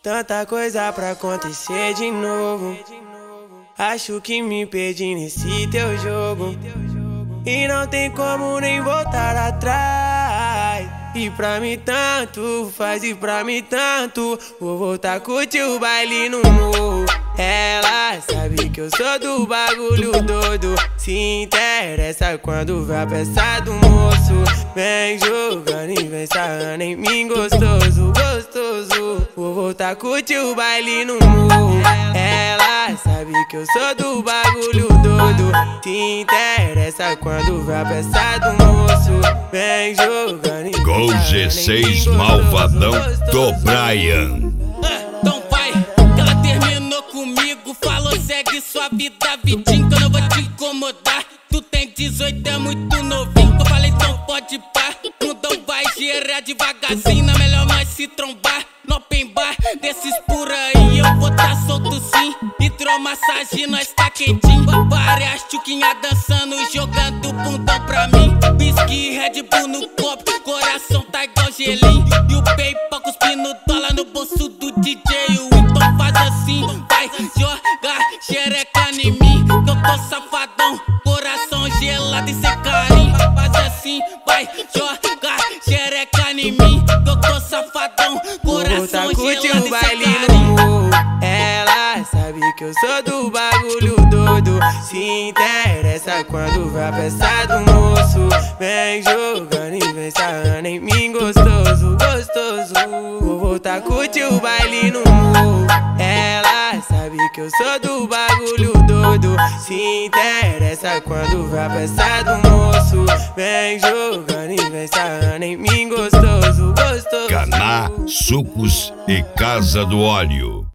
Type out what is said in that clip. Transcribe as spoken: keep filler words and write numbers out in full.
Tanta coisa pra acontecer de novo. Acho que me perdi nesse teu jogo e não tem como nem voltar atrás. E pra mim tanto faz, e pra mim tanto. Vou voltar a curtir o baile no morro. Ela sabe que eu sou do bagulho doido, se interessa quando vê a peça do moço. Vem jogando e vem sarrando em mim gostoso, gostoso. Vou voltar a curtir o baile no morro. Ela sabe que eu sou do bagulho doido, se interessa quando vê a peça do moço. Vem jogando e Gol G seis Malvadão do Brian. Então vai, que ela terminou comigo, falou segue sua vida, vidinho, que eu não vou te incomodar. Tu tem dezoito, é muito novinho, eu falei então pode pá. Mundão vai gerar devagarzinho, na melhor nós se trombar. No open bar, desses por aí eu vou tá solto sim. Hidromassagem, nós tá quentinho. Várias tchuquinhas dançando, jogando bundão pra mim. Whisky, Red Bull no copo, coração tá igual gelinho. E o PayPal cuspindo dólar no bolso do D J. O então faz assim, vai jogar xereca em mim, que eu tô safadão, coração gelado e sem carinho. Faz assim, vai jogar xereca em mim, que eu tô safadão, coração gelado o e baile sem no carinho. morro. Ela sabe que eu sou do bagulho doido, se interessa quando vê a peça do moço. Vem jogando e vem sarrando em mim gostoso, gostoso. Vou voltar a curtir o baile no morro. Ela sabe que eu sou do bagulho doido, se interessa quando vê a peça do moço. Vem jogando e vem sarrando em mim gostoso, gostoso. Caná, Sucos e Casa do Óleo.